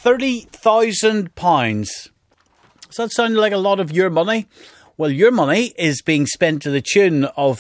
£30,000. Does that sound like a lot of your money? Well, your money is being spent to the tune of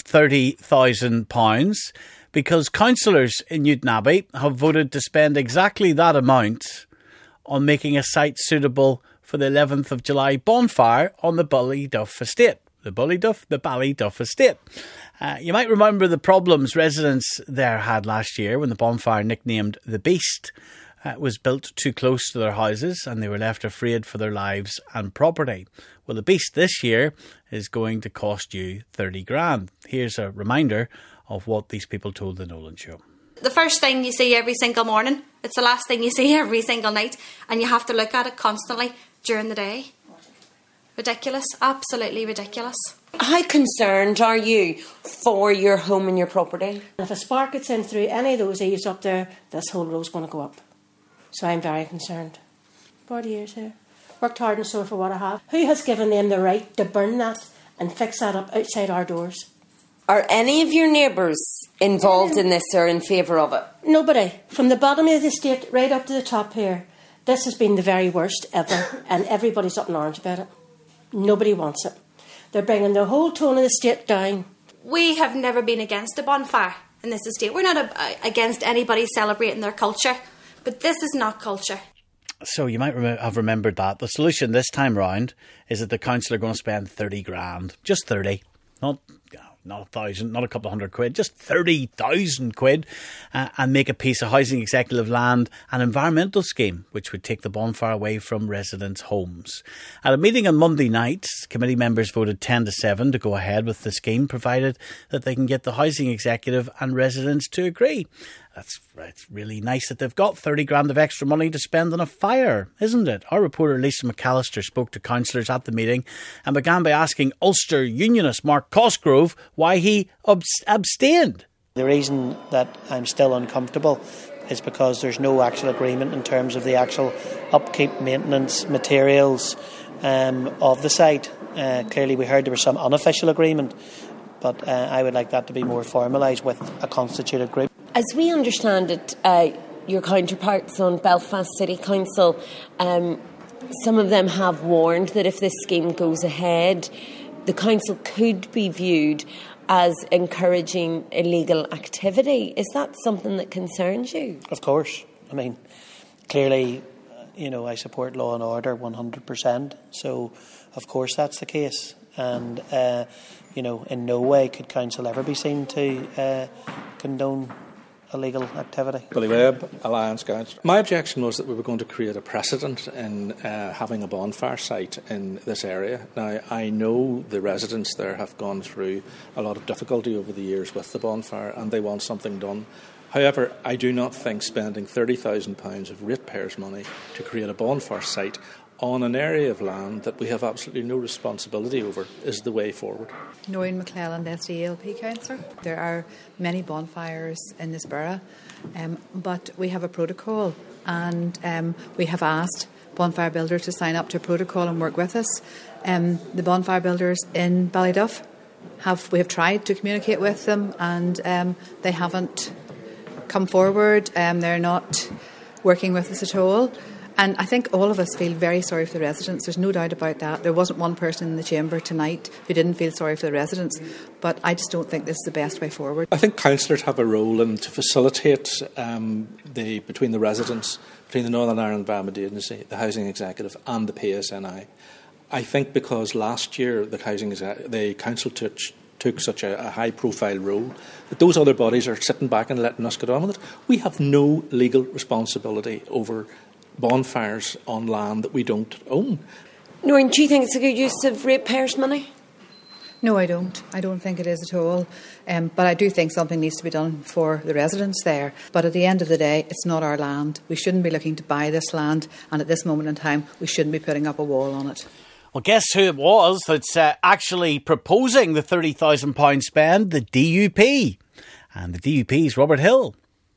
£30,000 because councillors in Newtownabbey have voted to spend exactly that amount on making a site suitable for the 11th of July bonfire on the Ballyduff estate. The Ballyduff estate. You might remember the problems residents there had last year when the bonfire, nicknamed the Beast, was built too close to their houses and they were left afraid for their lives and property. Well, the Beast this year is going to cost you 30 grand. Here's a reminder of what these people told the Nolan Show. The first thing you see every single morning, it's the last thing you see every single night, and you have to look at it constantly during the day. Ridiculous, absolutely ridiculous. How concerned are you for your home and your property? If a spark gets in through any of those eaves up there, this whole road's going to go up. So I'm very concerned. 40 years here. Worked hard and sore for what I have. Who has given them the right to burn that and fix that up outside our doors? Are any of your neighbours involved in this or in favour of it? Nobody. From the bottom of the estate right up to the top here, this has been the very worst ever, and everybody's up in arms about it. Nobody wants it. They're bringing the whole tone of the estate down. We have never been against a bonfire in this estate. We're not against anybody celebrating their culture, but this is not culture. So you might have remembered that. The solution this time round is that the council are going to spend 30 grand. Just 30. Not 1,000, not a couple of hundred quid, just 30,000 quid, and make a piece of housing executive land and environmental scheme, which would take the bonfire away from residents' homes. At a meeting on Monday night, committee members voted 10-7 to go ahead with the scheme, provided that they can get the housing executive and residents to agree. It's really nice that they've got 30 grand of extra money to spend on a fire, isn't it? Our reporter Lisa McAllister spoke to councillors at the meeting and began by asking Ulster Unionist Mark Cosgrove why he abstained. The reason that I'm still uncomfortable is because there's no actual agreement in terms of the actual upkeep, maintenance, materials of the site. Clearly we heard there was some unofficial agreement, but I would like that to be more formalised with a constituted group. As we understand it, your counterparts on Belfast City Council, some of them have warned that if this scheme goes ahead, the council could be viewed as encouraging illegal activity. Is that something that concerns you? Of course. I mean, clearly, I support law and order 100%. So, of course, that's the case. And, in no way could council ever be seen to condone illegal activity. Billy Webb, Alliance Council. My objection was that we were going to create a precedent in having a bonfire site in this area. Now, I know the residents there have gone through a lot of difficulty over the years with the bonfire and they want something done. However, I do not think spending £30,000 of ratepayers' money to create a bonfire site on an area of land that we have absolutely no responsibility over is the way forward. Noreen McClellan, SDLP councillor. There are many bonfires in this borough, but we have a protocol and we have asked bonfire builders to sign up to a protocol and work with us. The bonfire builders in Ballyduff, we have tried to communicate with them and they haven't come forward. They're not working with us at all. And I think all of us feel very sorry for the residents. There's no doubt about that. There wasn't one person in the chamber tonight who didn't feel sorry for the residents. But I just don't think this is the best way forward. I think councillors have a role in to facilitate between the residents, between the Northern Ireland Environment Agency, the Housing Executive and the PSNI. I think because last year the council took such a high-profile role that those other bodies are sitting back and letting us get on with it. We have no legal responsibility over bonfires on land that we don't own. Noreen, do you think it's a good use of ratepayers' money? No, I don't. I don't think it is at all. But I do think something needs to be done for the residents there. But at the end of the day, it's not our land. We shouldn't be looking to buy this land. And at this moment in time, we shouldn't be putting up a wall on it. Well, guess who it was that's actually proposing the £30,000 spend? The DUP. And the DUP's Robert Hill.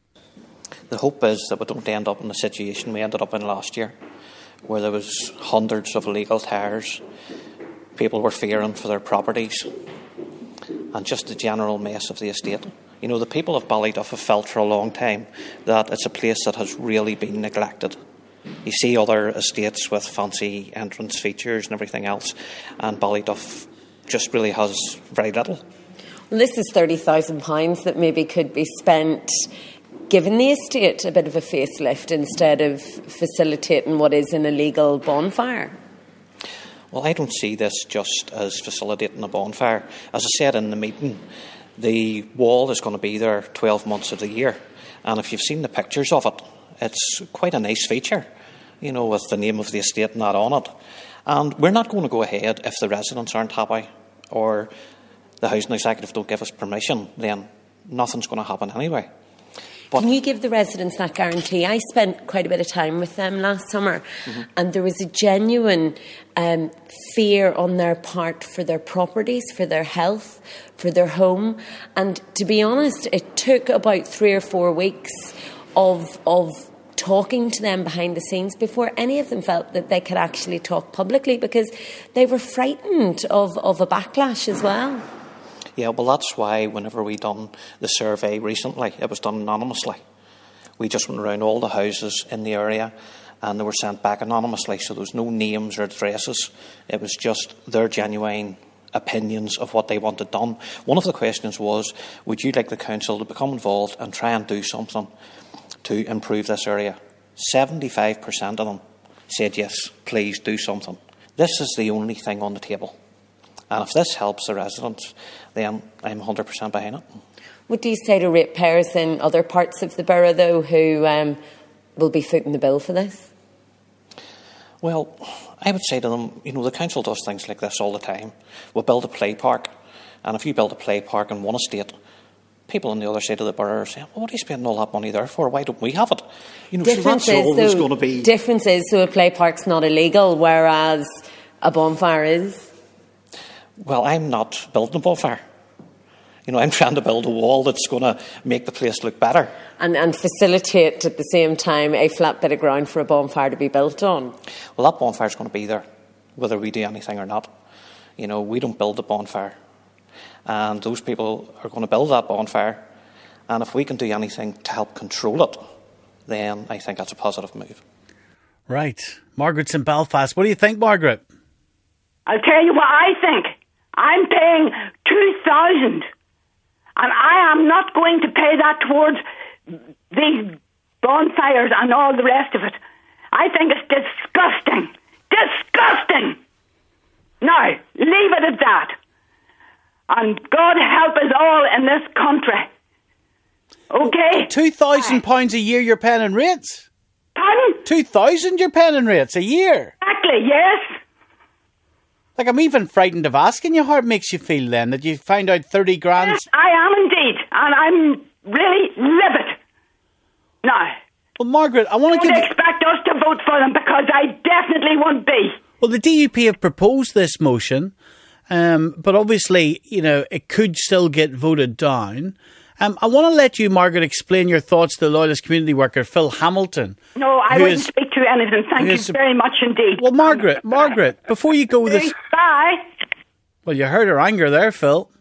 The hope is that we don't end up in the situation we ended up in last year, where there was hundreds of illegal tires, people were fearing for their properties, and just the general mess of the estate. The people of Ballyduff have felt for a long time that it's a place that has really been neglected. You see other estates with fancy entrance features and everything else, and Ballyduff just really has very little. Well, this is £30,000 that maybe could be spent giving the estate a bit of a facelift instead of facilitating what is an illegal bonfire. Well, I don't see this just as facilitating a bonfire. As I said in the meeting, the wall is going to be there 12 months of the year. And if you've seen the pictures of it, it's quite a nice feature, you know, with the name of the estate and that on it. And we're not going to go ahead if the residents aren't happy or the housing executive don't give us permission, then nothing's going to happen anyway. But can you give the residents that guarantee? I spent quite a bit of time with them last summer, and there was a genuine fear on their part for their properties, for their health, for their home. And to be honest, it took about 3 or 4 weeks of talking to them behind the scenes before any of them felt that they could actually talk publicly, because they were frightened of a backlash as well. Yeah, well, that's why whenever we done the survey recently, it was done anonymously. We just went around all the houses in the area and they were sent back anonymously, so there was no names or addresses. It was just their genuine opinions of what they wanted done. One of the questions was, would you like the council to become involved and try and do something to improve this area? 75% of them said yes, please do something. This is the only thing on the table. And if this helps the residents, then I'm 100% behind it. What do you say to ratepayers in other parts of the borough, though, who will be footing the bill for this? Well, I would say to them, you know, the council does things like this all the time. We'll build a play park, and if you build a play park in one estate, people on the other side of the borough are saying, well, what are you spending all that money there for? Why don't we have it? You know, difference so that's always going to be... Difference is, so a play park's not illegal, whereas a bonfire is. Well, I'm not building a bonfire. You know, I'm trying to build a wall that's going to make the place look better. And facilitate at the same time a flat bit of ground for a bonfire to be built on. Well, that bonfire's going to be there, whether we do anything or not. You know, we don't build the bonfire. And those people are going to build that bonfire. And if we can do anything to help control it, then I think that's a positive move. Right. Margaret's in Belfast. What do you think, Margaret? I'll tell you what I think. I'm paying $2,000, and I am not going to pay that towards these bonfires and all the rest of it. I think it's disgusting. Disgusting! Now, leave it at that. And God help us all in this country. Okay? £2,000 a year you're paying in rates? Pardon? 2,000 you're paying in rates a year? Exactly, yes. Like, I'm even frightened of asking you how it makes you feel then, that you find out 30 grand... Yes, I am indeed, and I'm really livid. No. Well, Margaret, I want to Don't expect us to vote for them, because I definitely won't be. Well, the DUP have proposed this motion, but obviously, you know, it could still get voted down. I want to let you, Margaret, explain your thoughts to the Loyalist community worker, Phil Hamilton. No, I wouldn't speak to anything. Thank you very much indeed. Well, Margaret, before you go with this... Bye. Well, you heard her anger there, Phil.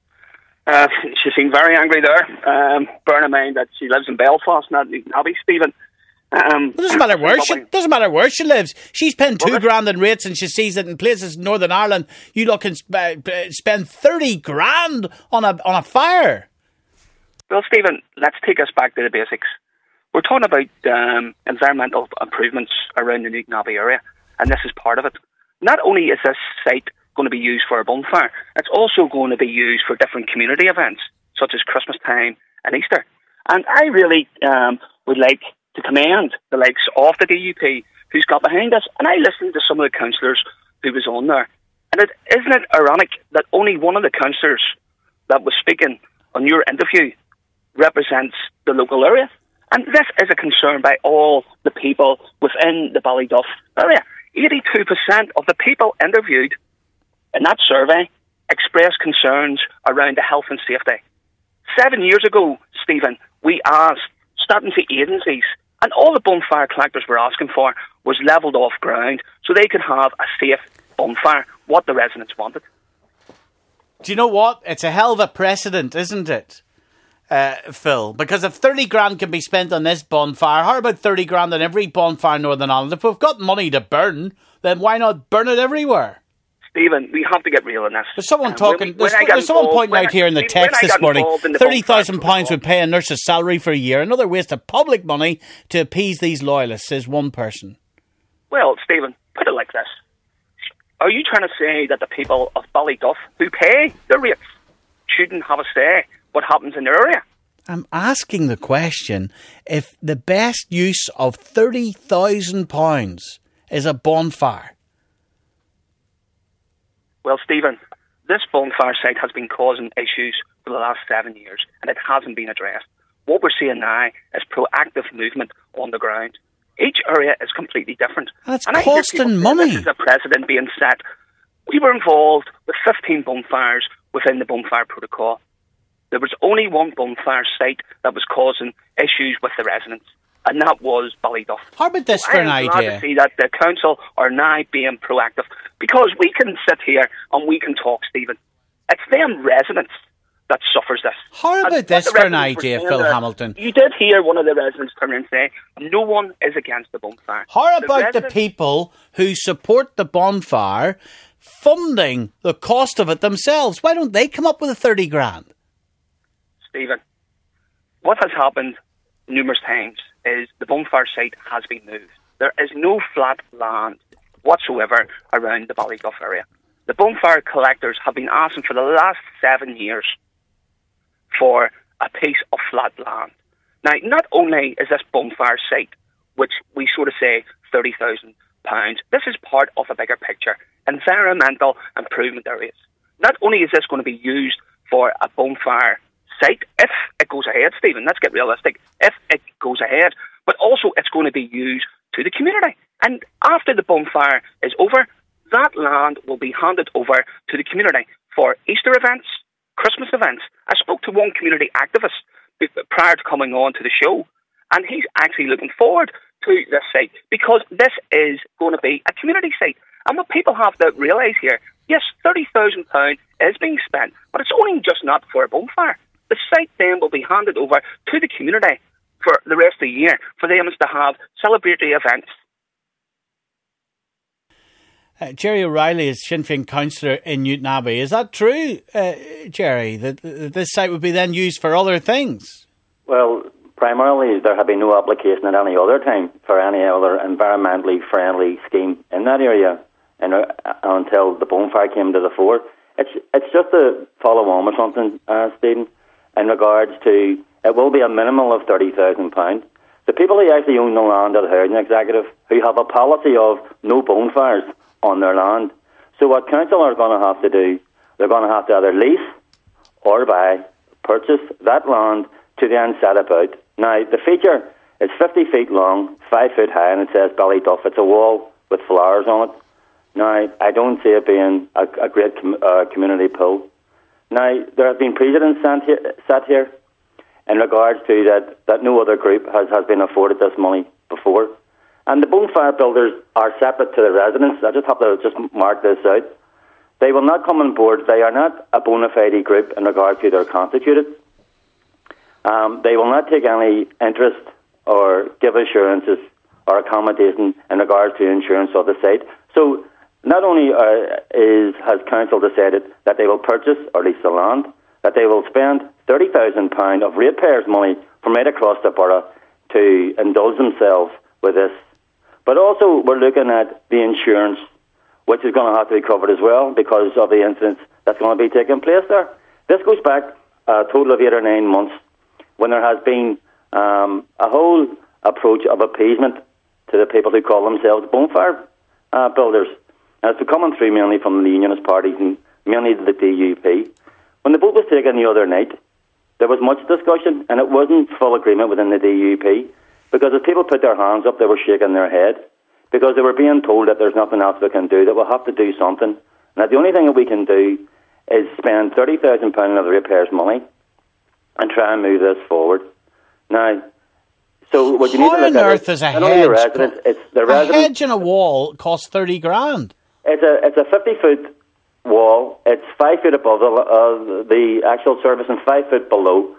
She seemed very angry there. Bearing in mind that she lives in Belfast, not in Newtownabbey, Stephen. It doesn't matter where she lives. She's paying $2,000 in rates, and she sees that in places in Northern Ireland, you look and spend $30,000 on a fire. Well, Stephen, let's take us back to the basics. We're talking about environmental improvements around the Newtownabbey area, and this is part of it. Not only is this site going to be used for a bonfire, it's also going to be used for different community events, such as Christmas time and Easter. And I really would like to commend the likes of the DUP who's got behind us. And I listened to some of the councillors who was on there. And isn't it ironic that only one of the councillors that was speaking on your interview represents the local area? And this is a concern by all the people within the Ballyduff area. 82% of the people interviewed in that survey expressed concerns around the health and safety. 7 years ago, Stephen, we asked statutory agencies, and all the bonfire collectors were asking for was levelled off ground so they could have a safe bonfire, what the residents wanted. Do you know what? It's a hell of a precedent, isn't it? Phil? Because if 30 grand can be spent on this bonfire, how about 30 grand on every bonfire in Northern Ireland? If we've got money to burn, then why not burn it everywhere? Stephen, we have to get real in this. There's someone there's someone pointing out here in the text this morning, £30,000 would pay a nurse's salary for a year. Another waste of public money to appease these loyalists, says one person. Well, Stephen, put it like this. Are you trying to say that the people of Ballyduff, who pay the rates, shouldn't have a say what happens in their area? I'm asking the question, if the best use of £30,000 is a bonfire. Well, Stephen, this bonfire site has been causing issues for the last 7 years, and it hasn't been addressed. What we're seeing now is proactive movement on the ground. Each area is completely different. And it's costing money. This is a precedent being set. We were involved with 15 bonfires within the bonfire protocol. There was only one bonfire site that was causing issues with the residents, and that was Ballyduff. How about this for an idea? I'm glad to see that the council are now being proactive, because we can sit here and we can talk, Stephen. It's them residents that suffers this. How about this for an idea, Phil Hamilton? You did hear one of the residents turn and say, no one is against the bonfire. How about the people who support the bonfire funding the cost of it themselves? Why don't they come up with the 30 grand? Stephen, what has happened numerous times is the bonfire site has been moved. There is no flat land whatsoever around the Ballyduff area. The bonfire collectors have been asking for the last 7 years for a piece of flat land. Now, not only is this bonfire site, which we sort of say £30,000, this is part of a bigger picture, environmental improvement areas. Not only is this going to be used for a bonfire site, if it goes ahead, Stephen, let's get realistic, if it goes ahead, but also it's going to be used to the community. And after the bonfire is over, that land will be handed over to the community for Easter events, Christmas events. I spoke to one community activist prior to coming on to the show, and he's actually looking forward to this site because this is going to be a community site. And what people have to realise here, yes, £30,000 is being spent, but it's only just not for a bonfire. The site then will be handed over to the community for the rest of the year for them to have celebratory events. Jerry O'Reilly is Sinn Féin councillor in Newtownabbey. Is that true, Jerry, that this site would be then used for other things? Well, primarily there had been no application at any other time for any other environmentally friendly scheme in that area until the bonfire came to the fore. It's just to follow on with something, Stephen, in regards to it will be a minimum of £30,000. The people who actually own the land are the housing executive who have a policy of no bonfires on their land. So what council are going to have to do, they're going to have to either lease or purchase that land to then set about. Now, the feature is 50 feet long, 5 foot high, and it says Ballyduff. It's a wall with flowers on it. Now, I don't see it being a great community pull. Now, there have been precedents set here in regards to that no other group has been afforded this money before. And the bonfire builders are separate to the residents. I just have to mark this out. They will not come on board. They are not a bona fide group in regard to their constituted. They will not take any interest or give assurances or accommodation in regards to insurance of the site. So not only has council decided that they will purchase or lease the land, that they will spend £30,000 of ratepayers' money from right across the borough to indulge themselves with this. But also we're looking at the insurance, which is going to have to be covered as well because of the incidents that's going to be taking place there. This goes back a total of 8 or 9 months when there has been a whole approach of appeasement to the people who call themselves bonfire builders. And it's coming through mainly from the unionist parties and mainly the DUP. When the vote was taken the other night, there was much discussion and it wasn't full agreement within the DUP because as people put their hands up, they were shaking their head because they were being told that there's nothing else we can do, that we'll have to do something. Now, the only thing that we can do is spend £30,000 of the repairs money and try and move this forward. Now, so what you need to look at is not only the residents, it's the residents. A hedge and a wall costs 30 grand. It's a 50-foot wall. It's 5 foot above the actual surface and 5 foot below.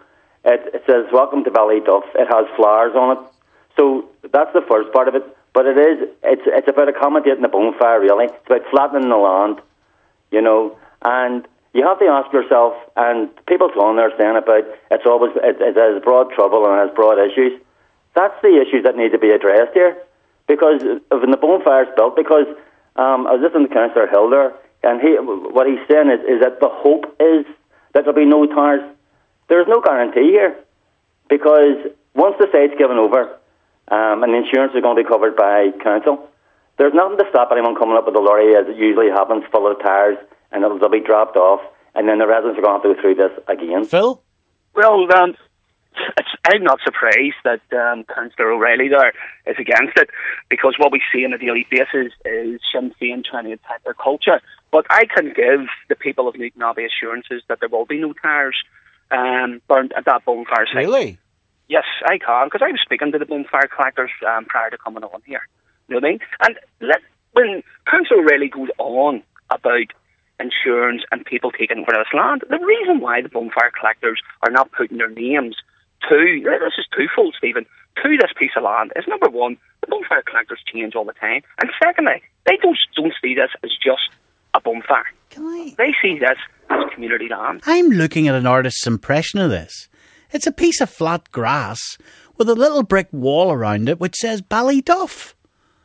It says, welcome to Ballyduff. It has flowers on it. So that's the first part of it. But it's about accommodating the bonfire, really. It's about flattening the land, you know. And you have to ask yourself, and people on there saying about it has broad trouble and has broad issues. That's the issues that need to be addressed here. Because when the bonfire's built, because I was listening to Councillor Hill there, and what he's saying is that the hope is that there'll be no towers. There's no guarantee here, because once the site's given over, and the insurance is going to be covered by council, there's nothing to stop anyone coming up with a lorry, as it usually happens, full of tires, and they'll be dropped off, and then the residents are going to have to go through this again. Phil? Well, I'm not surprised that Councillor O'Reilly there is against it, because what we see on a daily basis is Sinn Féin trying to attack their culture. But I can give the people of Newtownabbey assurances that there will be no tires burnt at that bonfire site. Really? Yes, I can, because I was speaking to the bonfire collectors prior to coming on here. You know what I mean? And when Councillor O'Reilly goes on about insurance and people taking over this land, the reason why the bonfire collectors are not putting their names to, this is twofold, Stephen, to this piece of land is, number one, the bonfire collectors change all the time, and secondly, they don't see this as just a bonfire. They see this as community land. I'm looking at an artist's impression of this. It's a piece of flat grass with a little brick wall around it which says Ballyduff.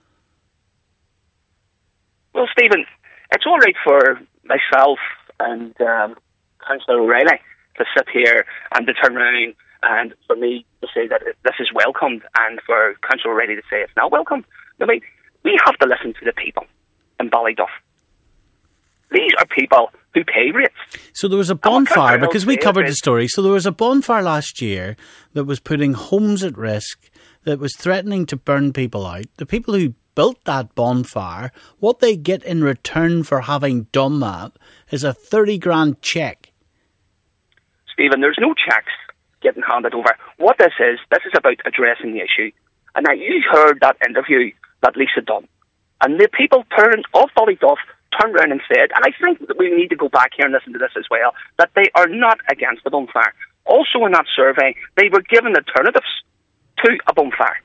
Well, Stephen, it's all right for myself and Councillor O'Reilly to sit here and to turn around and for me to say that this is welcomed, and for Councillor O'Reilly to say it's not welcomed. I mean, we have to listen to the people in Ballyduff. These are people who pay rates. So there was a bonfire, because we covered the story, so there was a bonfire last year that was putting homes at risk, that was threatening to burn people out. The people who built that bonfire, what they get in return for having done that is a 30 grand cheque. Stephen, there's no checks getting handed over. What this is about addressing the issue. And now you heard that interview that Lisa done. And the people of Ballyduff turned around and said, and I think that we need to go back here and listen to this as well, that they are not against the bonfire. Also in that survey, they were given alternatives to a bonfire.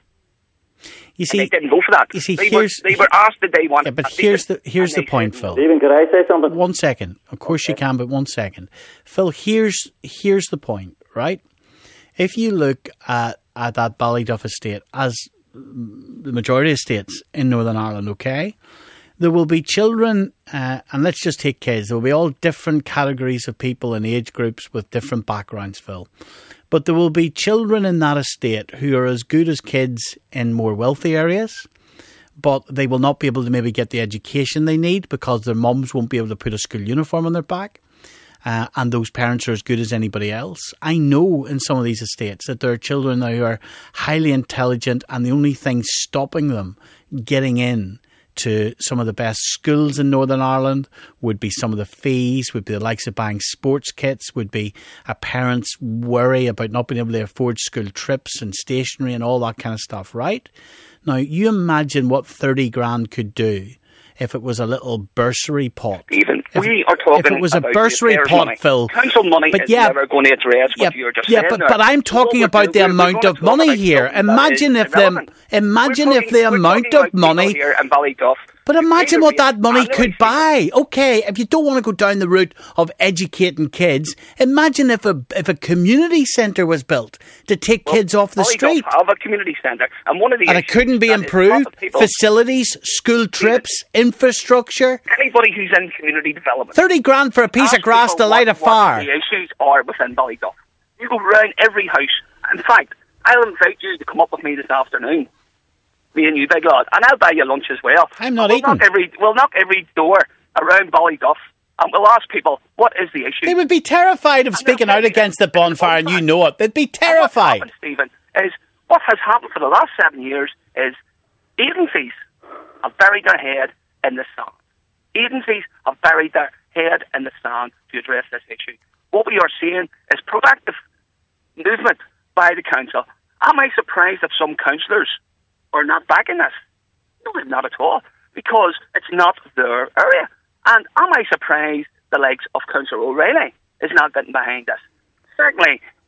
You see, and they didn't go for that. You see, they were asked that they wanted. Yeah, but here's the point, Phil. Stephen, could I say something? 1 second. Of course you can, but 1 second. Phil, here's the point, right? If you look at that Ballyduff estate, as the majority of estates in Northern Ireland, okay, there will be children, and let's just take kids. There will be all different categories of people and age groups with different backgrounds, Phil. But there will be children in that estate who are as good as kids in more wealthy areas, but they will not be able to maybe get the education they need because their mums won't be able to put a school uniform on their back. And those parents are as good as anybody else. I know in some of these estates that there are children now who are highly intelligent, and the only thing stopping them getting in to some of the best schools in Northern Ireland would be some of the fees, would be the likes of buying sports kits, would be a parent's worry about not being able to afford school trips and stationery and all that kind of stuff, right? Now, you imagine what 30 grand could do if it was a little bursary pot. Even we are talking if it was a about bursary pot, money. Phil. Council money is never going to address what you're just saying. But I'm talking about the amount of money here. Imagine if the amount of money. But imagine what that money could buy. Okay, if you don't want to go down the route of educating kids, imagine if a community centre was built to take kids off the street. Have a community centre, and it couldn't be improved. Facilities, school trips, infrastructure. Anybody who's in community development. 30 grand for a piece of grass to light a fire. The issues are within Ballyduff. You go round every house. In fact, I'll invite you to come up with me this afternoon. Me and you, big lad, and I'll buy you lunch as well. I'm not eating. We'll knock every door around Ballyduff, and we'll ask people, what is the issue? They would be terrified of speaking out against the bonfire, and you know it. They'd be terrified. What happened, Stephen, is what has happened for the last 7 years is agencies have buried their head in the sand. Agencies have buried their head in the sand to address this issue. What we are seeing is proactive movement by the council. Am I surprised that some councillors are not backing this? No, not at all, because it's not their area. And am I surprised the likes of Councillor O'Reilly is not getting behind this? Certainly,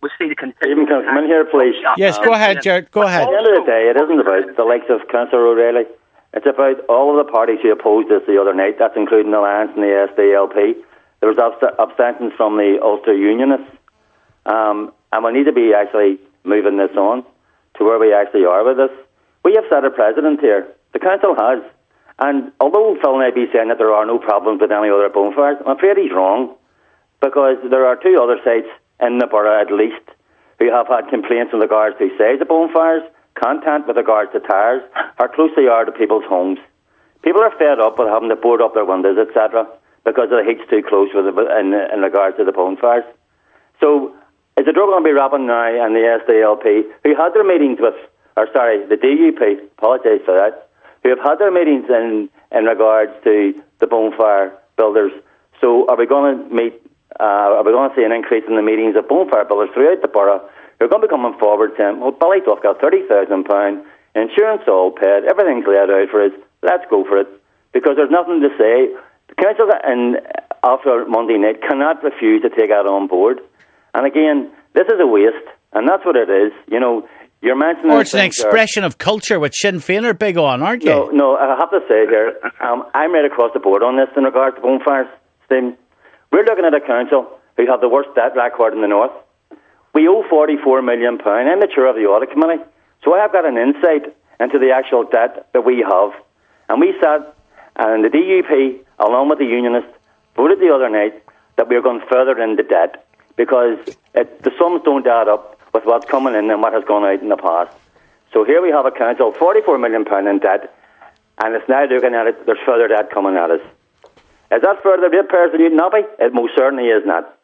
we see the Stephen, can I come in here, please? Yes, go ahead, Jared. Go ahead. At the end of the day, it isn't about the likes of Councillor O'Reilly. It's about all of the parties who opposed this the other night. That's including the Alliance and the SDLP. There was abstentions from the Ulster Unionists. And we need to be actually moving this on to where we actually are with this. We have set a precedent here. The Council has. And although Phil may be saying that there are no problems with any other bonfires, I'm afraid he's wrong. Because there are 2 other sites in the borough at least who have had complaints in regards to size of bonfires, content with regards to tires, how close they are to people's homes. People are fed up with having to board up their windows, etc., because the heat's too close in regards to the bonfires. So, is the drug going to be wrapping now and the SDLP, who had their meetings with, the DUP, apologise for that, who have had their meetings in regards to the bonfire builders. So, are we going to see an increase in the meetings of bonfire builders throughout the borough? They're going to be coming forward saying, well, Ballytough got £30,000, insurance all paid, everything's laid out for us, let's go for it. Because there's nothing to say. The council after Monday night cannot refuse to take that on board. And again, this is a waste, and that's what it is. You know, you're mentioning... Or it's an expression of culture, which Sinn Féin are big on, aren't you? No, I have to say here, I'm right across the board on this in regards to bonfires, Stephen. We're looking at a council who have the worst debt record in the north. We owe £44 million. I'm the chair of the audit committee, so I have got an insight into the actual debt that we have. And we sat, and the DUP, along with the unionists, voted the other night that we are going further into debt because the sums don't add up with what's coming in and what has gone out in the past. So here we have a council, £44 million in debt, and it's now looking at it, there's further debt coming at us. Is that further repairs to Newton Abbey? It most certainly is not.